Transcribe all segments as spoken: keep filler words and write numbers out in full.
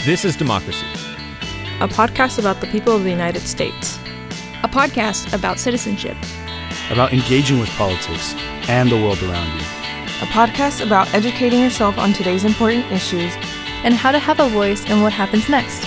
This is Democracy, a podcast about the people of the United States. A podcast about citizenship. About engaging with politics and the world around you. A podcast about educating yourself on today's important issues and how to have a voice in what happens next.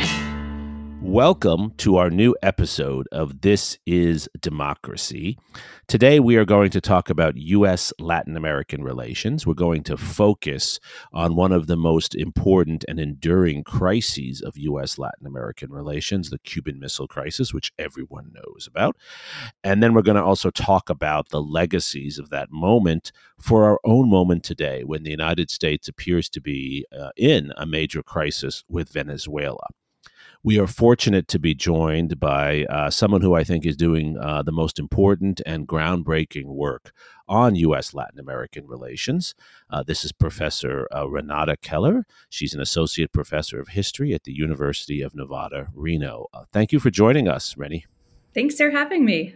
Welcome to our new episode of This is Democracy. Today we are going to talk about U S Latin American relations. We're going to focus on one of the most important and enduring crises of U S Latin American relations, the Cuban Missile Crisis, which everyone knows about. And then we're going to also talk about the legacies of that moment for our own moment today, when the United States appears to be uh, in a major crisis with Venezuela. We are fortunate to be joined by uh, someone who I think is doing uh, the most important and groundbreaking work on U S Latin American relations. Uh, this is Professor uh, Renata Keller. She's an associate professor of history at the University of Nevada, Reno. Uh, thank you for joining us, Renny. Thanks for having me.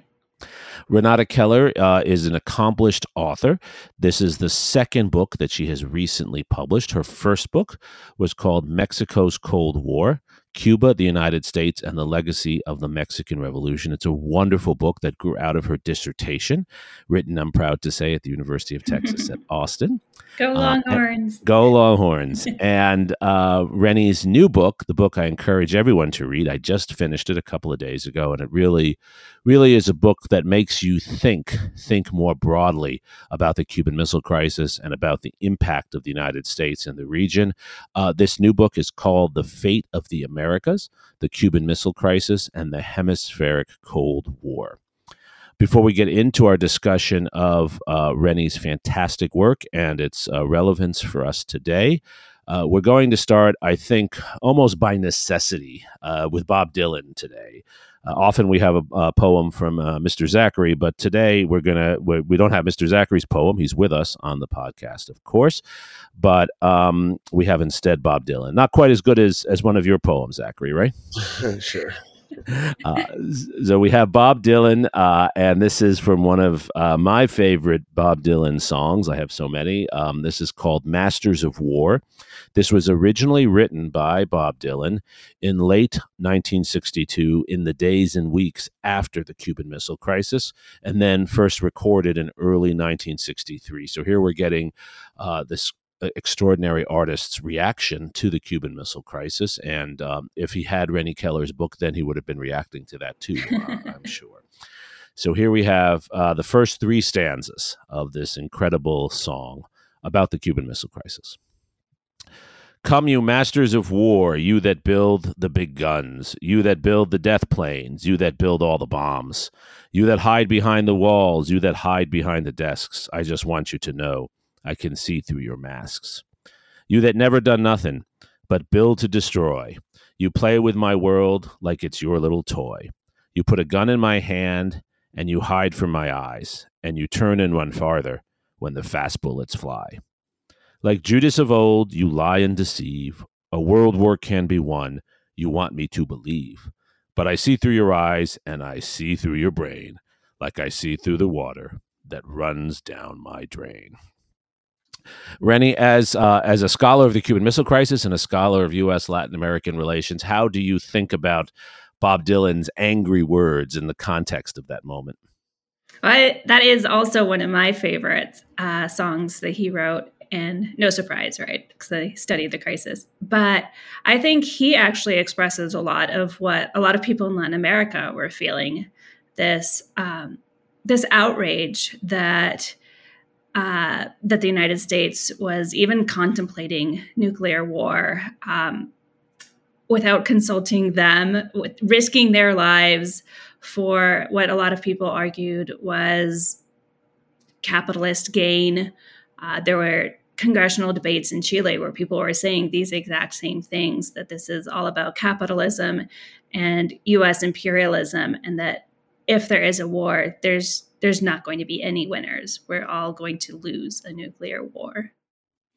Renata Keller uh, is an accomplished author. This is the second book that she has recently published. Her first book was called Mexico's Cold War: Cuba, the United States, and the Legacy of the Mexican Revolution. It's a wonderful book that grew out of her dissertation, written, I'm proud to say, at the University of Texas at Austin. Go Longhorns. Uh, go Longhorns. And uh, Rennie's new book, the book I encourage everyone to read, I just finished it a couple of days ago, and it really, really is a book that makes you think, think more broadly about the Cuban Missile Crisis and about the impact of the United States in the region. Uh, this new book is called The Fate of the Americas, the Cuban Missile Crisis, and the Hemispheric Cold War. Before we get into our discussion of uh, Rennie's fantastic work and its uh, relevance for us today, uh, we're going to start, I think, almost by necessity uh, with Bob Dylan today. Uh, often we have a, a poem from uh, Mister Zachary, but today we're gonna we, we don't have Mister Zachary's poem. He's with us on the podcast, of course, but um, we have instead Bob Dylan. Not quite as good as as one of your poems, Zachary, right? Sure. Uh, so we have Bob Dylan, uh, and this is from one of uh, my favorite Bob Dylan songs. I have so many. Um, this is called Masters of War. This was originally written by Bob Dylan in late nineteen sixty-two, in the days and weeks after the Cuban Missile Crisis, and then first recorded in early nineteen sixty-three. So here we're getting uh, this extraordinary artist's reaction to the Cuban Missile Crisis. And um, if he had Rennie Keller's book, then he would have been reacting to that too, uh, I'm sure. So here we have uh, the first three stanzas of this incredible song about the Cuban Missile Crisis. Come, you masters of war, you that build the big guns, you that build the death planes, you that build all the bombs, you that hide behind the walls, you that hide behind the desks. I just want you to know I can see through your masks. You that never done nothing but build to destroy. You play with my world like it's your little toy. You put a gun in my hand and you hide from my eyes, and you turn and run farther when the fast bullets fly. Like Judas of old, you lie and deceive. A world war can be won, you want me to believe. But I see through your eyes and I see through your brain, like I see through the water that runs down my drain. Rennie, as uh, as a scholar of the Cuban Missile Crisis and a scholar of U S Latin American relations, how do you think about Bob Dylan's angry words in the context of that moment? I, that is also one of my favorite uh, songs that he wrote, and no surprise, right? Because I studied the crisis. But I think he actually expresses a lot of what a lot of people in Latin America were feeling, this um, this outrage that Uh, that the United States was even contemplating nuclear war um, without consulting them, with risking their lives for what a lot of people argued was capitalist gain. Uh, there were congressional debates in Chile where people were saying these exact same things, that this is all about capitalism and U S imperialism, and that if there is a war, there's there's not going to be any winners. We're all going to lose a nuclear war.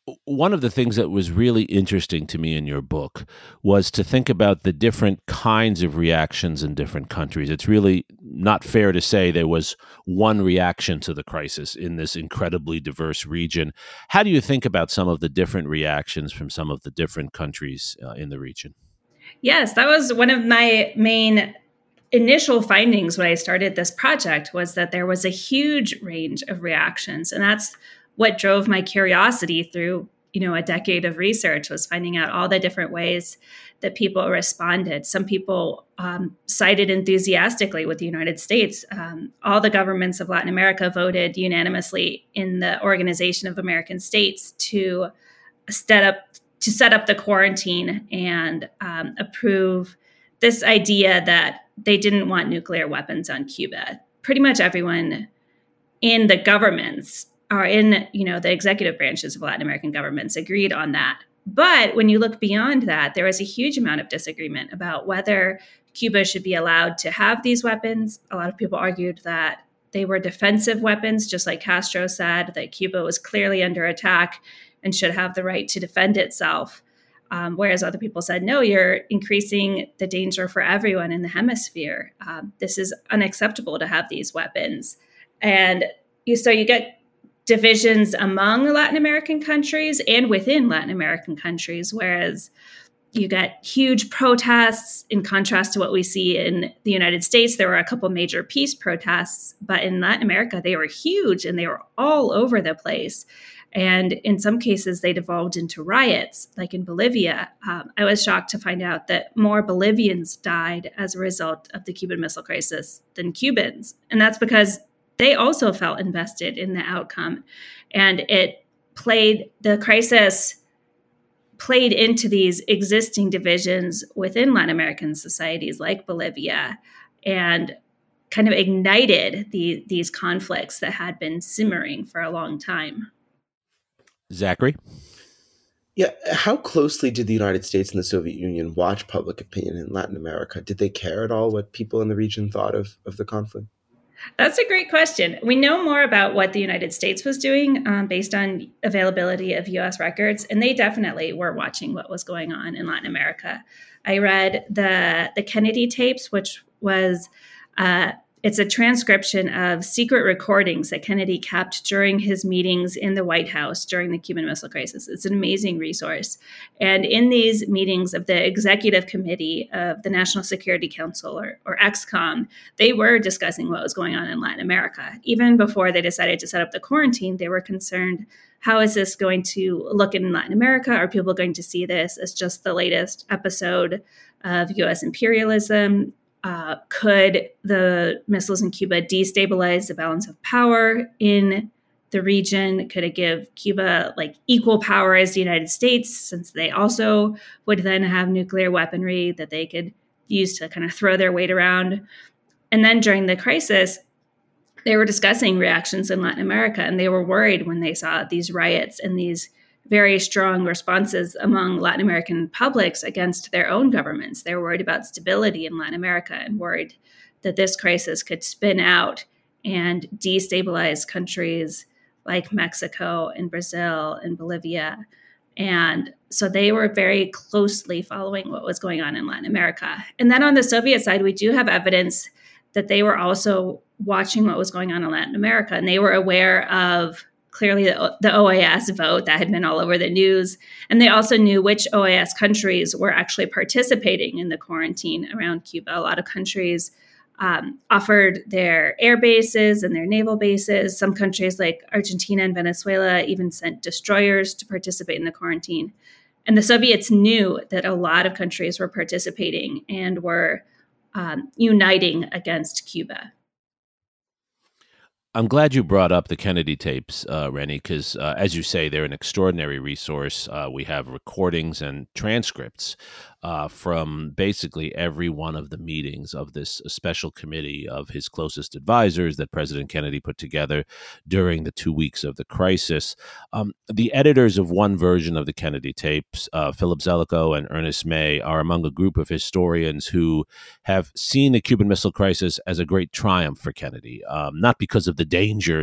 one of the things that was really interesting to me in your book was to think about the different kinds of reactions in different countries. It's really not fair to say there was one reaction to the crisis in this incredibly diverse region. How do you think about some of the different reactions from some of the different countries uh, in the region? Yes, that was one of my main initial findings when I started this project, was that there was a huge range of reactions. And that's what drove my curiosity through, you know, a decade of research, was finding out all the different ways that people responded. Some people um, sided enthusiastically with the United States. Um, all the governments of Latin America voted unanimously in the Organization of American States to set up to set up the quarantine and um, approve this idea that they didn't want nuclear weapons on Cuba. Pretty much everyone in the governments are in, you know, the executive branches of Latin American governments agreed on that. But when you look beyond that, there was a huge amount of disagreement about whether Cuba should be allowed to have these weapons. A lot of people argued that they were defensive weapons, just like Castro said, that Cuba was clearly under attack and should have the right to defend itself. Um, whereas other people said, no, you're increasing the danger for everyone in the hemisphere. Um, this is unacceptable to have these weapons. And you, so you get divisions among Latin American countries and within Latin American countries, whereas you get huge protests in contrast to what we see in the United States. There were a couple major peace protests, but in Latin America, they were huge and they were all over the place. And in some cases, they devolved into riots, like in Bolivia. Um, I was shocked to find out that more Bolivians died as a result of the Cuban Missile Crisis than Cubans. And that's because they also felt invested in the outcome. And it played, the crisis played into these existing divisions within Latin American societies like Bolivia, and kind of ignited the, these conflicts that had been simmering for a long time. Zachary? Yeah, how closely did the United States and the Soviet Union watch public opinion in Latin America? Did they care at all what people in the region thought of, of the conflict? That's a great question. We know more about what the United States was doing um, based on availability of U S records, and they definitely were watching what was going on in Latin America. I read the the Kennedy tapes, which was uh, it's a transcription of secret recordings that Kennedy kept during his meetings in the White House during the Cuban Missile Crisis. It's an amazing resource. And in these meetings of the Executive Committee of the National Security Council, or, or ExComm, they were discussing what was going on in Latin America. Even before they decided to set up the quarantine, they were concerned, how is this going to look in Latin America? Are people going to see this as just the latest episode of U S imperialism? Uh, could the missiles in Cuba destabilize the balance of power in the region? Could it give Cuba like equal power as the United States, since they also would then have nuclear weaponry that they could use to kind of throw their weight around? And then during the crisis, they were discussing reactions in Latin America, and they were worried when they saw these riots and these very strong responses among Latin American publics against their own governments. They were worried about stability in Latin America and worried that this crisis could spin out and destabilize countries like Mexico and Brazil and Bolivia. And so they were very closely following what was going on in Latin America. And then on the Soviet side, we do have evidence that they were also watching what was going on in Latin America, and they were aware of clearly the, the O A S vote that had been all over the news. And they also knew which O A S countries were actually participating in the quarantine around Cuba. A lot of countries um, offered their air bases and their naval bases. Some countries like Argentina and Venezuela even sent destroyers to participate in the quarantine. And the Soviets knew that a lot of countries were participating and were um, uniting against Cuba. I'm glad you brought up the Kennedy tapes, uh, Rennie, because uh, as you say, they're an extraordinary resource. Uh, we have recordings and transcripts uh, from basically every one of the meetings of this special committee of his closest advisors that President Kennedy put together during the two weeks of the crisis. Um, the editors of one version of the Kennedy tapes, uh, Philip Zelikow and Ernest May, are among a group of historians who have seen the Cuban Missile Crisis as a great triumph for Kennedy, um, not because of the danger that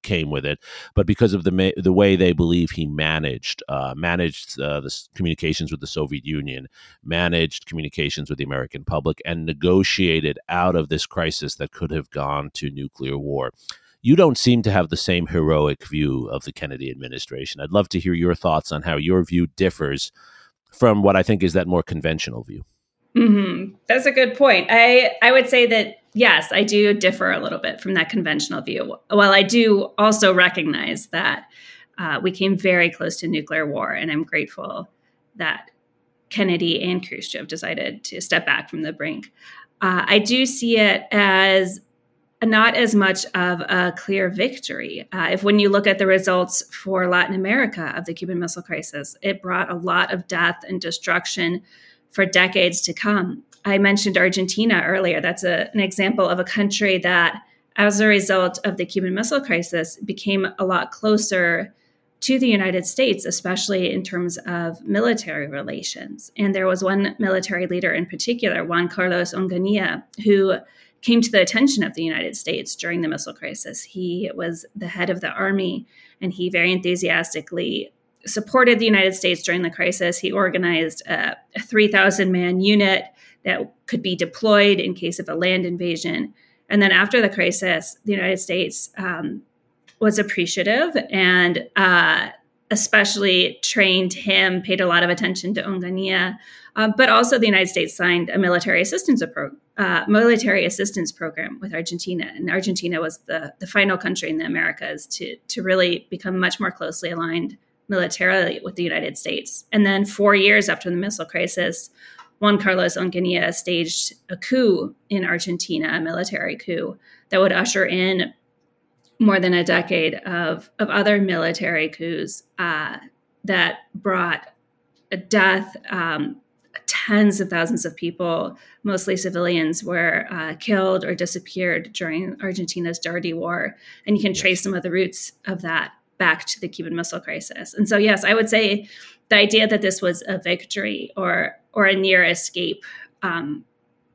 came with it, but because of the ma- the way they believe he managed uh, managed uh, the s- communications with the Soviet Union, managed communications with the American public, and negotiated out of this crisis that could have gone to nuclear war. You don't seem to have the same heroic view of the Kennedy administration. I'd love to hear your thoughts on how your view differs from what I think is that more conventional view. Mm-hmm. That's a good point. I, I would say that, yes, I do differ a little bit from that conventional view. While I do also recognize that uh, we came very close to nuclear war, and I'm grateful that Kennedy and Khrushchev decided to step back from the brink. Uh, I do see it as not as much of a clear victory. Uh, if when you look at the results for Latin America of the Cuban Missile Crisis, it brought a lot of death and destruction for decades to come. I mentioned Argentina earlier. That's a, an example of a country that, as a result of the Cuban Missile Crisis, became a lot closer to the United States, especially in terms of military relations. And there was one military leader in particular, Juan Carlos Onganía, who came to the attention of the United States during the missile crisis. He was the head of the army, and he very enthusiastically supported the United States during the crisis. He organized a, a three thousand man unit that could be deployed in case of a land invasion. And then after the crisis, the United States um, was appreciative and uh, especially trained him, paid a lot of attention to Onganía, uh, but also the United States signed a military assistance approach. Uh, military assistance program with Argentina. And Argentina was the, the final country in the Americas to, to really become much more closely aligned militarily with the United States. And then four years after the missile crisis, Juan Carlos Onganía staged a coup in Argentina, a military coup that would usher in more than a decade of, of other military coups uh, that brought a death, um, tens of thousands of people, mostly civilians, were uh, killed or disappeared during Argentina's Dirty War. And you can trace some of the roots of that back to the Cuban Missile Crisis. And so, yes, I would say the idea that this was a victory or or a near escape um,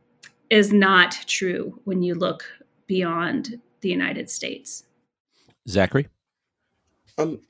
is not true when you look beyond the United States. Zachary? Um,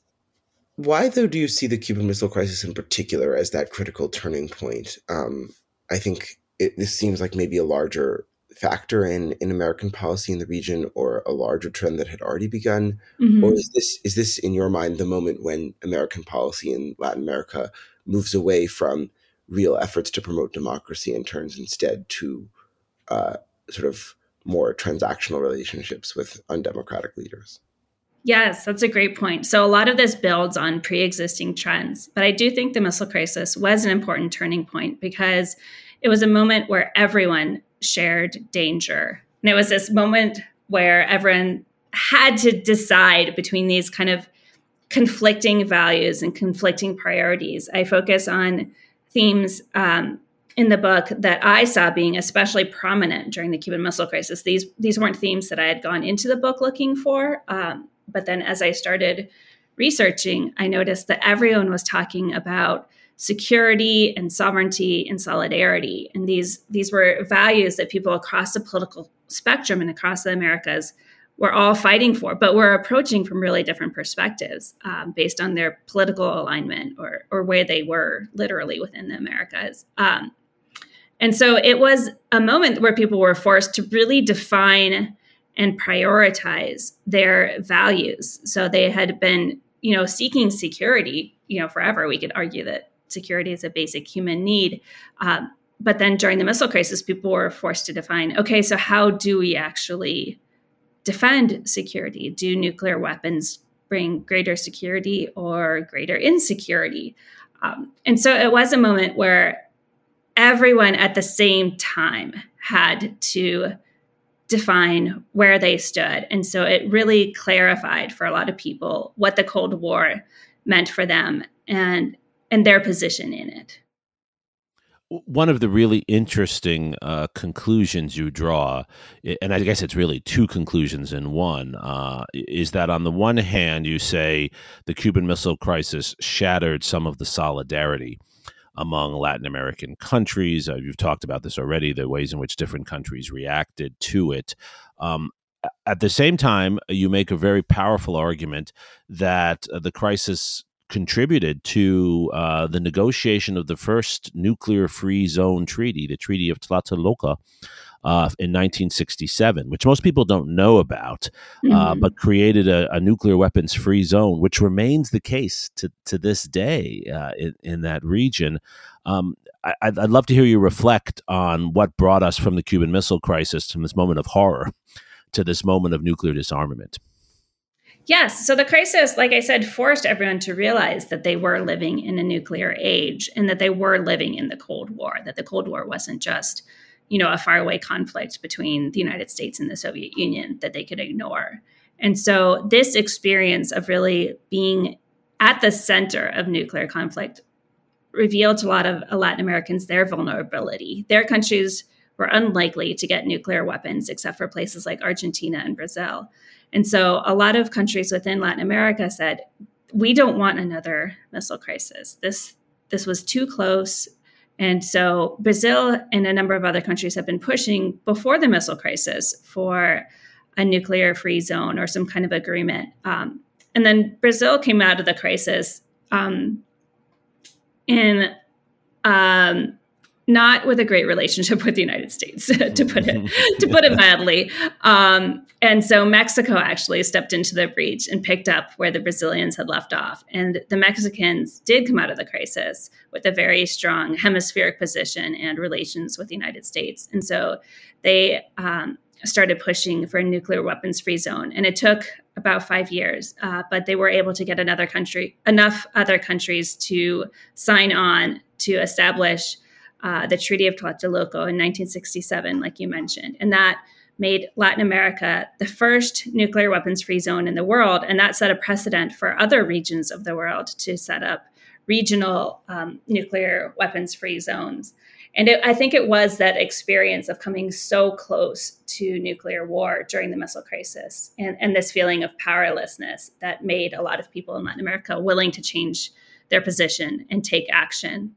why, though, do you see the Cuban Missile Crisis in particular as that critical turning point? Um, I think it, this seems like maybe a larger factor in, in American policy in the region, or a larger trend that had already begun? Mm-hmm. Or is this, is this, in your mind, the moment when American policy in Latin America moves away from real efforts to promote democracy and turns instead to uh, sort of more transactional relationships with undemocratic leaders? Yes, that's a great point. So a lot of this builds on pre-existing trends, but I do think the missile crisis was an important turning point because it was a moment where everyone shared danger. And it was this moment where everyone had to decide between these kind of conflicting values and conflicting priorities. I focus on themes um, in the book that I saw being especially prominent during the Cuban Missile Crisis. These, these weren't themes that I had gone into the book looking for. Um, But then as I started researching, I noticed that everyone was talking about security and sovereignty and solidarity. And these, these were values that people across the political spectrum and across the Americas were all fighting for, but were approaching from really different perspectives um, based on their political alignment or, or where they were literally within the Americas. Um, and so it was a moment where people were forced to really define and prioritize their values. So they had been, you know, seeking security, you know, forever. We could argue that security is a basic human need. Um, but then during the missile crisis, people were forced to define, okay, so how do we actually defend security? Do nuclear weapons bring greater security or greater insecurity? Um, and so it was a moment where everyone at the same time had to define where they stood. And so it really clarified for a lot of people what the Cold War meant for them and and their position in it. One of the really interesting uh, conclusions you draw, and I guess it's really two conclusions in one, uh, is that on the one hand, you say the Cuban Missile Crisis shattered some of the solidarity among Latin American countries. Uh, you've talked about this already, the ways in which different countries reacted to it. Um, at the same time, you make a very powerful argument that uh, the crisis contributed to uh, the negotiation of the first nuclear-free zone treaty, the Treaty of Tlatelolco, uh, in nineteen sixty-seven, which most people don't know about, uh, mm-hmm. but created a, a nuclear weapons-free zone, which remains the case to, to this day uh, in, in that region. Um, I, I'd, I'd love to hear you reflect on what brought us from the Cuban Missile Crisis, from this moment of horror, to this moment of nuclear disarmament. Yes. So the crisis, like I said, forced everyone to realize that they were living in a nuclear age and that they were living in the Cold War, that the Cold War wasn't just, you know, a faraway conflict between the United States and the Soviet Union that they could ignore. And so this experience of really being at the center of nuclear conflict revealed to a lot of Latin Americans their vulnerability. Their countries were unlikely to get nuclear weapons, except for places like Argentina and Brazil. And so a lot of countries within Latin America said, we don't want another missile crisis. This, this was too close. And so Brazil and a number of other countries have been pushing before the missile crisis for a nuclear-free zone or some kind of agreement. Um, and then Brazil came out of the crisis um, in um, not with a great relationship with the United States, to put it to put it mildly. Um, and so Mexico actually stepped into the breach and picked up where the Brazilians had left off. And the Mexicans did come out of the crisis with a very strong hemispheric position and relations with the United States. And so they um, started pushing for a nuclear weapons-free zone. And it took about five years, uh, but they were able to get another country, enough other countries to sign on to establish Uh, the Treaty of Tlatelolco in nineteen sixty-seven, like you mentioned. And that made Latin America the first nuclear weapons-free zone in the world. And that set a precedent for other regions of the world to set up regional um, nuclear weapons-free zones. And it, I think it was that experience of coming so close to nuclear war during the missile crisis and, and this feeling of powerlessness that made a lot of people in Latin America willing to change their position and take action.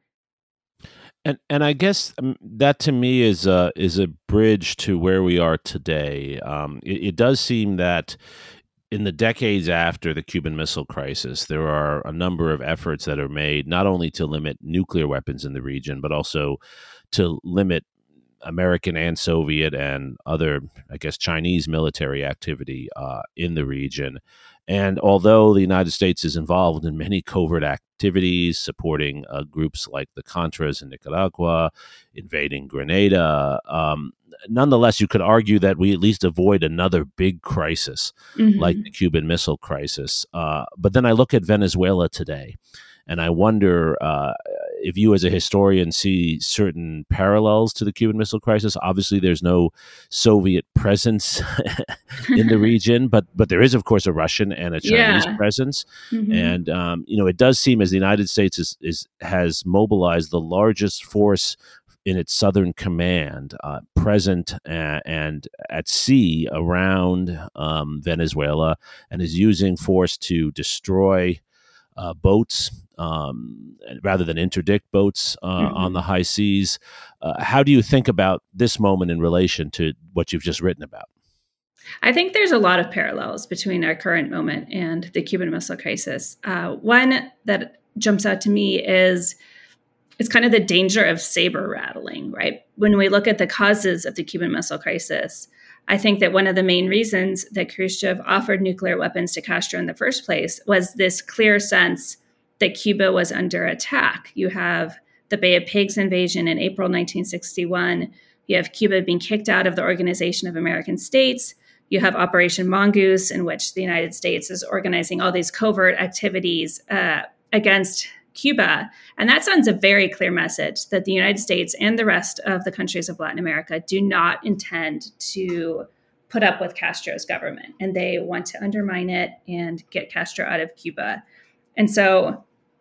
And and I guess that to me is a is a bridge to where we are today. Um, it, it does seem that in the decades after the Cuban Missile Crisis, there are a number of efforts that are made not only to limit nuclear weapons in the region, but also to limit American and Soviet and other, I guess, Chinese military activity uh, in the region. And although the United States is involved in many covert activities, supporting uh, groups like the Contras in Nicaragua, invading Grenada, um, nonetheless, you could argue that we at least avoid another big crisis mm-hmm. like the Cuban Missile Crisis. Uh, but then I look at Venezuela today, and I wonder uh, if you as a historian see certain parallels to the Cuban Missile Crisis. Obviously, there's no Soviet presence in the region, but but there is, of course, a Russian and a Chinese yeah. presence. Mm-hmm. And, um, you know, it does seem as the United States is, is has mobilized the largest force in its southern command, uh, present uh, and at sea around um, Venezuela, and is using force to destroy uh, boats um, rather than interdict boats uh, mm-hmm. on the high seas. Uh, how do you think about this moment in relation to what you've just written about? I think there's a lot of parallels between our current moment and the Cuban Missile Crisis. Uh, one that jumps out to me is it's kind of the danger of saber rattling, right? When we look at the causes of the Cuban Missile Crisis, I think that one of the main reasons that Khrushchev offered nuclear weapons to Castro in the first place was this clear sense that Cuba was under attack. You have the Bay of Pigs invasion in April nineteen sixty-one. You have Cuba being kicked out of the Organization of American States. You have Operation Mongoose, in which the United States is organizing all these covert activities uh, against Cuba. And that sends a very clear message that the United States and the rest of the countries of Latin America do not intend to put up with Castro's government, and they want to undermine it and get Castro out of Cuba. And so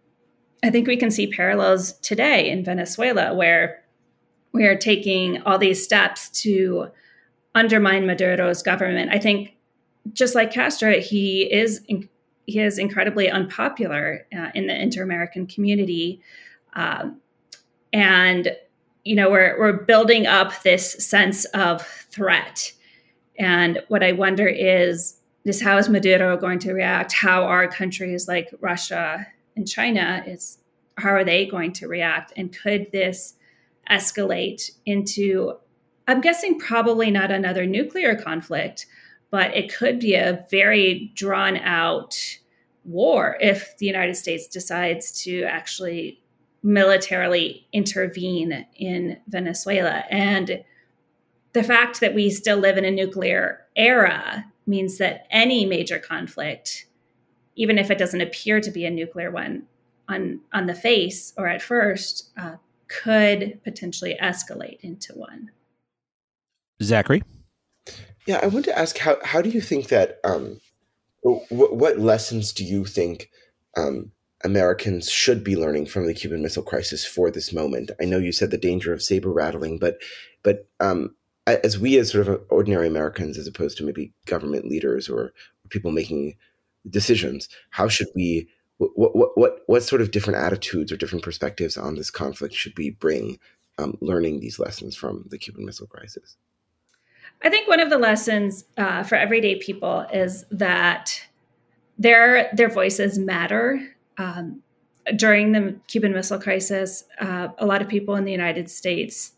I think we can see parallels today in Venezuela, where we are taking all these steps to undermine Maduro's government. I think just like Castro, he is in, he is incredibly unpopular uh, in the inter-American community. Um, and, you know, we're we're building up this sense of threat. And what I wonder is, is how is Maduro going to react? How are countries like Russia and China, is how are they going to react? And could this escalate into, I'm guessing probably not another nuclear conflict, but it could be a very drawn out war if the United States decides to actually militarily intervene in Venezuela. And the fact that we still live in a nuclear era means that any major conflict, even if it doesn't appear to be a nuclear one on, on the face or at first, uh, could potentially escalate into one. Zachary? Yeah, I want to ask, how, how do you think that, um, what, what lessons do you think um, Americans should be learning from the Cuban Missile Crisis for this moment? I know you said the danger of saber rattling, but but um, as we as sort of ordinary Americans, as opposed to maybe government leaders or people making decisions, how should we, what what what, what sort of different attitudes or different perspectives on this conflict should we bring um, learning these lessons from the Cuban Missile Crisis? I think one of the lessons uh, for everyday people is that their their voices matter. Um, during the Cuban Missile Crisis, uh, a lot of people in the United States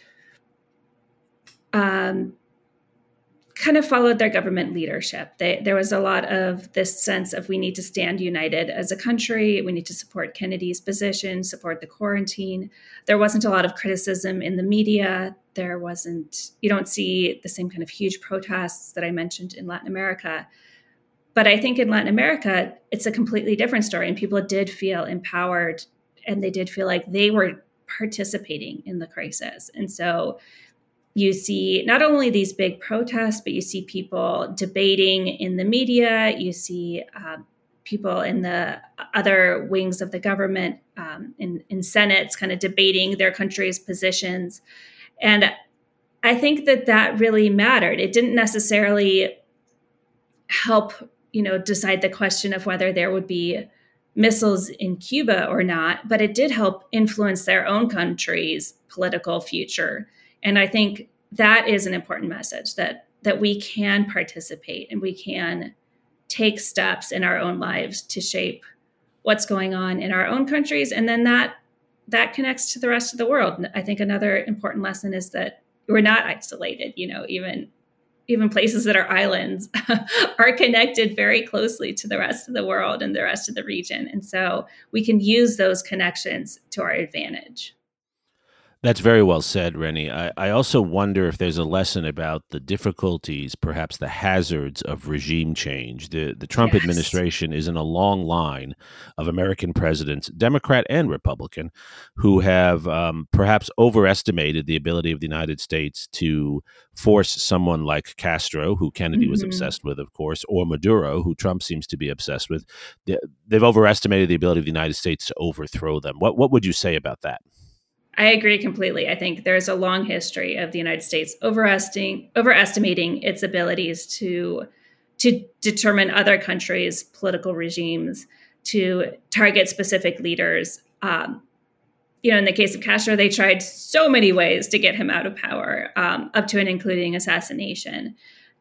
um, kind of followed their government leadership. They, there was a lot of this sense of we need to stand united as a country. We need to support Kennedy's position, support the quarantine. There wasn't a lot of criticism in the media. There wasn't, you don't see the same kind of huge protests that I mentioned in Latin America. But I think in Latin America, it's a completely different story. And people did feel empowered and they did feel like they were participating in the crisis. And so you see not only these big protests, but you see people debating in the media. You see uh, people in the other wings of the government, um, in, in senates, kind of debating their country's positions. And I think that that really mattered. It didn't necessarily help, you know, decide the question of whether there would be missiles in Cuba or not, but it did help influence their own country's political future. And I think that is an important message, that that we can participate and we can take steps in our own lives to shape what's going on in our own countries. And then that that connects to the rest of the world. I think another important lesson is that we're not isolated. You know, even even places that are islands are connected very closely to the rest of the world and the rest of the region. And so we can use those connections to our advantage. That's very well said, Rennie. I, I also wonder if there's a lesson about the difficulties, perhaps the hazards of regime change. The the Trump yes. administration is in a long line of American presidents, Democrat and Republican, who have um, perhaps overestimated the ability of the United States to force someone like Castro, who Kennedy mm-hmm. was obsessed with, of course, or Maduro, who Trump seems to be obsessed with. They've overestimated the ability of the United States to overthrow them. What what would you say about that? I agree completely. I think there's a long history of the United States overestimating, overestimating its abilities to, to determine other countries' political regimes, to target specific leaders. Um, you know, in the case of Castro, they tried so many ways to get him out of power, um, up to and including assassination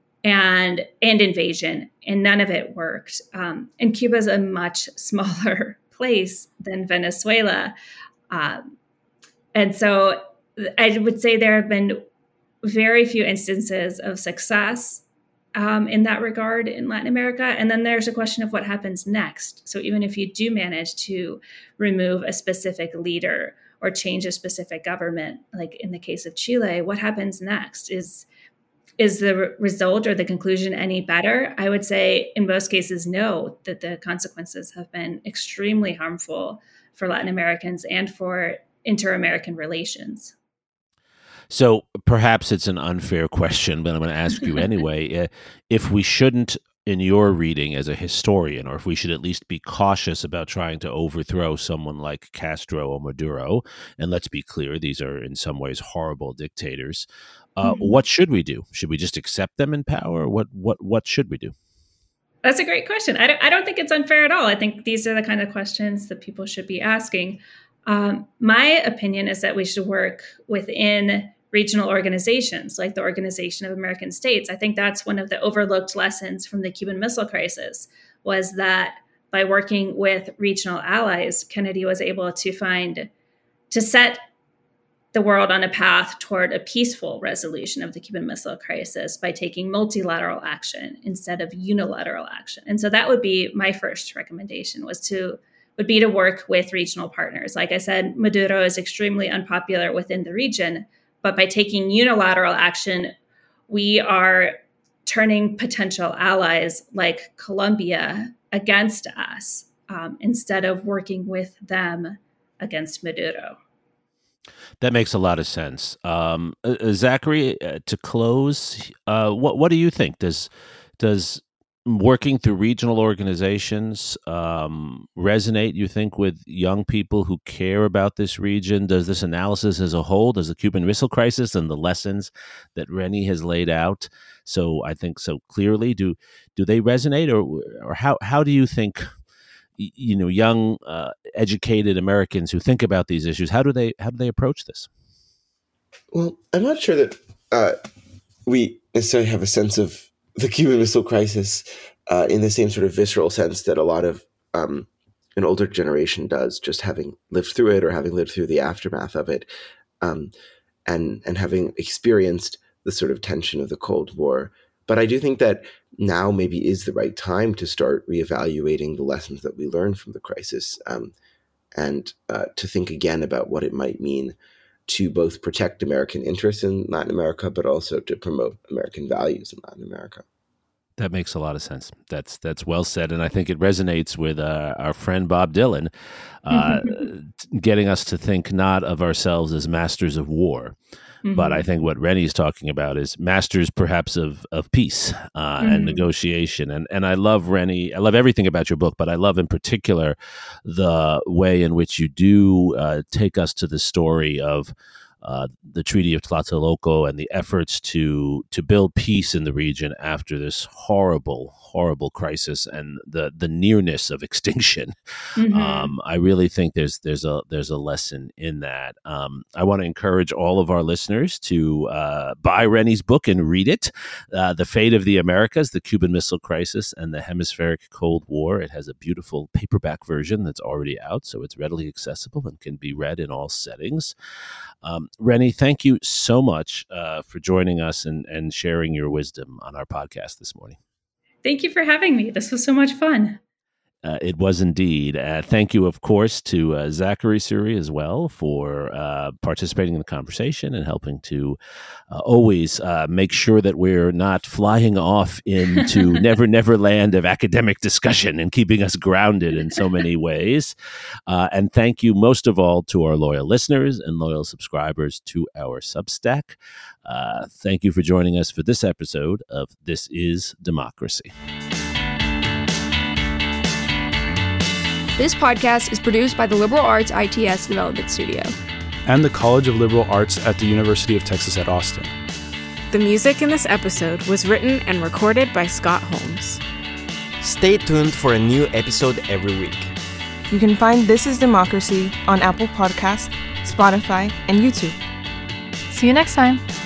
and and invasion, and none of it worked. Um, and Cuba is a much smaller place than Venezuela. Um, And so I would say there have been very few instances of success um, in that regard in Latin America. And then there's a question of what happens next. So even if you do manage to remove a specific leader or change a specific government, like in the case of Chile, what happens next? Is, is the result or the conclusion any better? I would say in most cases, no, that the consequences have been extremely harmful for Latin Americans and for inter-American relations. So perhaps it's an unfair question, but I'm going to ask you anyway. If we shouldn't, in your reading as a historian, or if we should at least be cautious about trying to overthrow someone like Castro or Maduro, and let's be clear, these are in some ways horrible dictators, uh, mm-hmm. what should we do? Should we just accept them in power? What what what should we do? That's a great question. I don't, I don't think it's unfair at all. I think these are the kind of questions that people should be asking. Um, my opinion is that we should work within regional organizations like the Organization of American States. I think that's one of the overlooked lessons from the Cuban Missile Crisis, was that by working with regional allies, Kennedy was able to find, to set the world on a path toward a peaceful resolution of the Cuban Missile Crisis by taking multilateral action instead of unilateral action. And so that would be my first recommendation, was to would be to work with regional partners. Like I said, Maduro is extremely unpopular within the region, but by taking unilateral action, we are turning potential allies like Colombia against us um, instead of working with them against Maduro. That makes a lot of sense. Um, uh, Zachary, uh, to close, uh, what what do you think? Does does working through regional organizations um, resonate, you think, with young people who care about this region? Does this analysis as a whole, does the Cuban Missile Crisis and the lessons that Rennie has laid out so I think so clearly, do do they resonate, or or how how do you think, you know, young, uh, educated Americans who think about these issues, how do they how do they approach this? Well, I'm not sure that uh, we necessarily have a sense of the Cuban Missile Crisis uh, in the same sort of visceral sense that a lot of um, an older generation does, just having lived through it or having lived through the aftermath of it, um, and and having experienced the sort of tension of the Cold War. But I do think that now maybe is the right time to start reevaluating the lessons that we learned from the crisis, um, and uh, to think again about what it might mean to both protect American interests in Latin America, but also to promote American values in Latin America. That makes a lot of sense. That's that's well said, and I think it resonates with uh, our friend Bob Dylan, uh, mm-hmm. getting us to think not of ourselves as masters of war, mm-hmm. but I think what Rennie's talking about is masters perhaps of of peace uh, mm-hmm. and negotiation. And and I love, Rennie, I love everything about your book, but I love in particular the way in which you do uh, take us to the story of Uh, the Treaty of Tlatelolco and the efforts to to build peace in the region after this horrible, horrible crisis and the the nearness of extinction. Mm-hmm. Um, I really think there's there's a there's a lesson in that. Um, I want to encourage all of our listeners to uh, buy Rennie's book and read it. Uh, The Fate of the Americas: The Cuban Missile Crisis and the Hemispheric Cold War. It has a beautiful paperback version that's already out, so it's readily accessible and can be read in all settings. Um, Rennie, thank you so much uh, for joining us and, and sharing your wisdom on our podcast this morning. Thank you for having me. This was so much fun. Uh, it was indeed. Uh, thank you, of course, to uh, Zachary Suri as well for uh, participating in the conversation and helping to uh, always uh, make sure that we're not flying off into never, never land of academic discussion and keeping us grounded in so many ways. Uh, and thank you most of all to our loyal listeners and loyal subscribers to our Substack. Uh, thank you for joining us for this episode of This Is Democracy. This podcast is produced by the Liberal Arts I T S Development Studio and the College of Liberal Arts at the University of Texas at Austin. The music in this episode was written and recorded by Scott Holmes. Stay tuned for a new episode every week. You can find This Is Democracy on Apple Podcasts, Spotify, and YouTube. See you next time.